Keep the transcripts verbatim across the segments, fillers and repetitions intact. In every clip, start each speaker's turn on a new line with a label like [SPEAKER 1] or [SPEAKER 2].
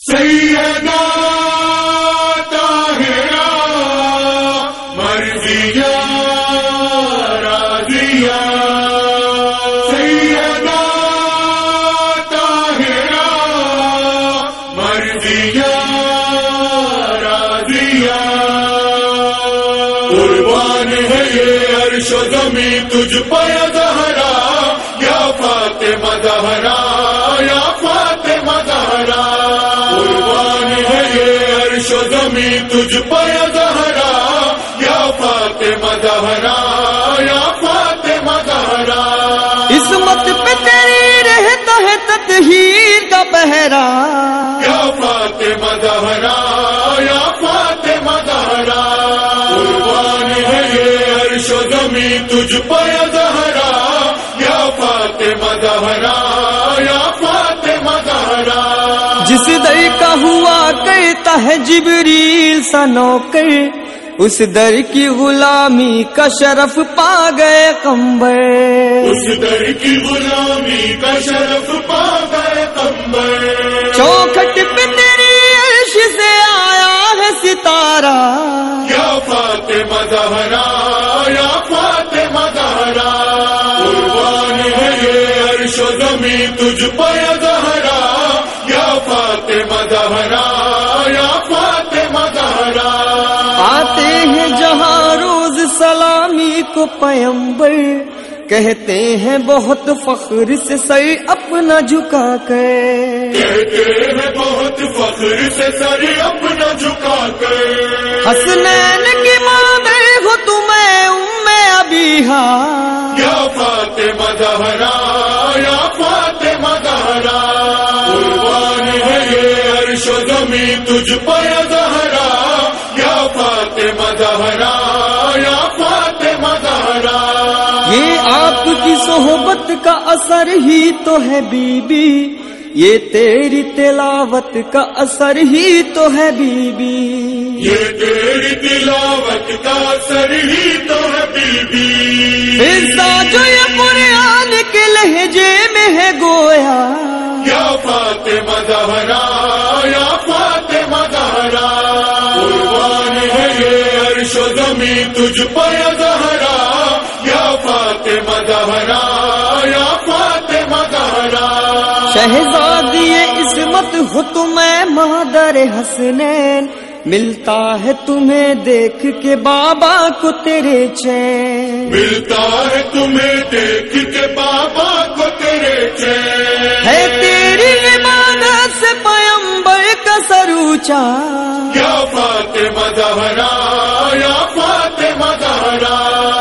[SPEAKER 1] سیدہ طاہرہ مرضیہ راضیہ، سیدہ طاہرہ مرضیہ راضیہ، قربان ہے یہ عرش و زمین تجھ پر زہرا، یا فاطمہ زہرا یا فاطمہ زہرا، زمین تجھ پر زہرا، یا فاطمہ زہرا یا فاطمہ زہرا،
[SPEAKER 2] عصمت پہ تیری رہتا ہے تطہیر کا پہرا،
[SPEAKER 1] یا فاطمہ زہرا یا فاطمہ زہرا، قربان ہے یہ عرش و زمین تجھ پر زہرا، یا فاطمہ زہرا یا فاطمہ زہرا،
[SPEAKER 2] جس در کا ہوا کرتا ہے جبریل سا نوکر، اس در کی غلامی کا شرف پا گئے قمبر،
[SPEAKER 1] اس در کی غلامی کا شرف پا گئے قمبر،
[SPEAKER 2] چوکھٹ پہ تیری عرش سے آیا ہے ستارہ،
[SPEAKER 1] یا فاطمہ زہرا یا فاطمہ زہرا، قربان ہے یہ عرش و زمین تجھ پر زہرا، یا فاطمہ زہرا یا فاطمہ زہرا،
[SPEAKER 2] آتے ہیں جہاں روز سلامی کو پیمبر، کہتے ہیں بہت فخر سے سر اپنا جھکا کر،
[SPEAKER 1] کہتے ہیں بہت فخر سے سر اپنا جھکا کر،
[SPEAKER 2] حسنین کی مادر ہو تمہیں ام ابیہا،
[SPEAKER 1] یا فاطمہ زہرا یا فاطمہ زہرا، قربان ہے یہ عرش و زمین تجھ پر زہرا، یا فاطمہ زہرا یا فاطمہ زہرا،
[SPEAKER 2] یہ آپ کی صحبت کا اثر ہی تو ہے بی بی، یہ تیری تلاوت کا اثر ہی تو ہے بی بی،
[SPEAKER 1] یہ تیری تلاوت کا اثر ہی تو ہے بی بی،
[SPEAKER 2] فضا جو یہ قرآن کے لہجے میں ہے گویا،
[SPEAKER 1] یا فاطمہ زہرا یا فاطمہ زہرا، قربان ہے یہ عرش و زمین تجھ پر زہرا، یا فاطمہ زہرا یا فاطمہ زہرا،
[SPEAKER 2] شہزادی عصمت ہو تمہیں مادر حسنین، ملتا ہے تمہیں دیکھ کے بابا کو تیرے چین،
[SPEAKER 1] ملتا ہے تمہیں دیکھ کے بابا کو تیرے چین،
[SPEAKER 2] ہے تیری عبادت سے پیمبر کا سر اونچا،
[SPEAKER 1] یا فاطمہ زہرا یا فاطمہ زہرا،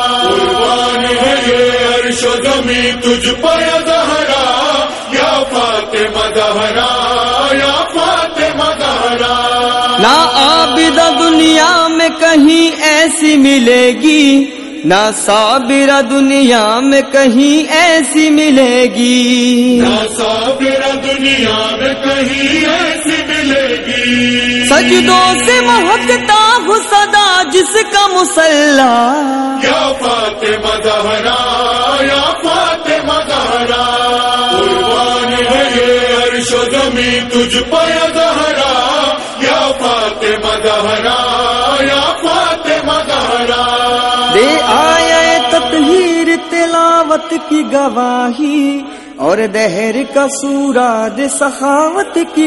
[SPEAKER 1] قربان ہے یہ عرش و زمین تجھ پر زہرا، یا فاطمہ زہرا یا فاطمہ زہرا،
[SPEAKER 2] نہ عابدہ دنیا میں کہیں ایسی ملے گی، نہ صابرہ دنیا میں کہیں ایسی ملے گی،
[SPEAKER 1] نہ صابرہ دنیا میں کہیں ایسی ملے گی،
[SPEAKER 2] سجدوں سے مہکتا ہو صدا جس کا مصلی،
[SPEAKER 1] یا فاطمہ زہرا یا فاطمہ زہرا، قربان ہے یہ عرش و زمین تجھ پر زہرا، یا فاطمہ زہرا یا فاطمہ زہرا،
[SPEAKER 2] دے آئے تطہیر تلاوت کی گواہی، اور دہر کا سوراد سخاوت کی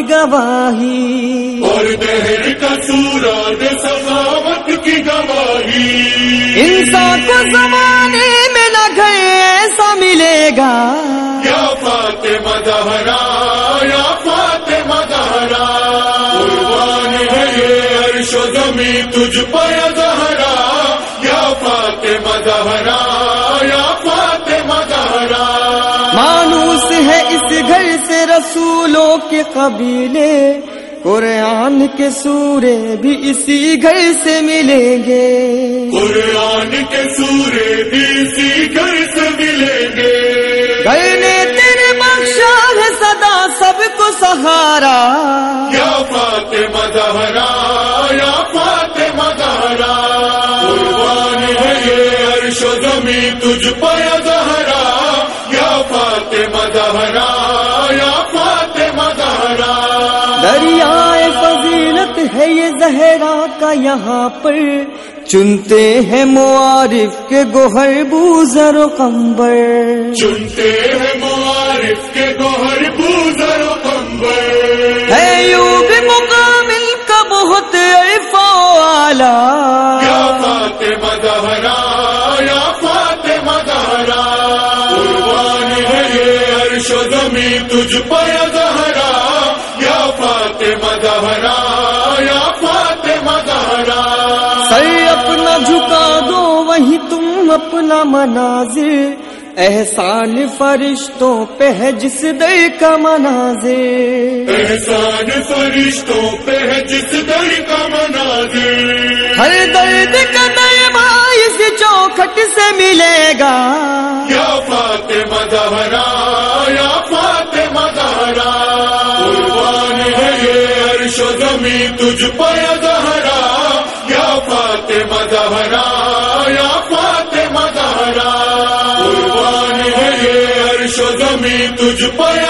[SPEAKER 2] گواہی،
[SPEAKER 1] اور دہر کا سوراد سخاوت کی گواہی،
[SPEAKER 2] انسان کو زمانے میں نہ گھر ایسا ملے گا،
[SPEAKER 1] یا فاطمہ زہرا یا فاطمہ زہرا، قربان ہے یہ عرش و زمین تجھ پر زہرا، یا فاطمہ زہرا یا فاطمہ زہرا،
[SPEAKER 2] مانوس ہے اس گھر سے رسولوں کے قبیلے، قرآن کے سورے بھی اسی گھر سے ملیں گے،
[SPEAKER 1] قرآن کے سورے بھی اسی گھر سے ملیں گے،
[SPEAKER 2] گھر نے تیرے بخشا ہے صدا سب کو سہارا،
[SPEAKER 1] یا فاطمہ زہرا یا فاطمہ زہرا، قربان ہے یہ عرش و زمین تجھ پر زہرا، یا فاطمہ زہرا یا فاطمہ زہرا،
[SPEAKER 2] دریا ہے یہ زہرا کا یہاں پر، چنتے ہیں معارف کے گوہر بوزر و قمبر،
[SPEAKER 1] چنتے ہیں معارف کے گوہر بوزر و قمبر،
[SPEAKER 2] ہے یوں بھی مقامل کا بہت عرفا و اعلیٰ،
[SPEAKER 1] یا فاطمہ زہرا یا فاطمہ زہرا، قربان ہے یہ عرش و زمین تجھ پر یا زہرا، یا فاطمہ زہرا یا فاطمہ زہرا،
[SPEAKER 2] سر اپنا جھکا دو وہیں تم اپنا مناظر، احسان فرشتوں پہ ہے جس در کا مناظر،
[SPEAKER 1] احسان فرشتوں پہ ہے جس در کا مناظر،
[SPEAKER 2] ہر درد کا دربا اس چوکھٹ سے ملے گا،
[SPEAKER 1] یا فاطمہ زہرا یا فاطمہ زہرا، قربان ہے یہ عرش و زمین تجھ پر یا زہرا، یا فاطمہ زہرا یا فاطمہ زہرا، قربان ہے یہ عرش و زمین تجھ پر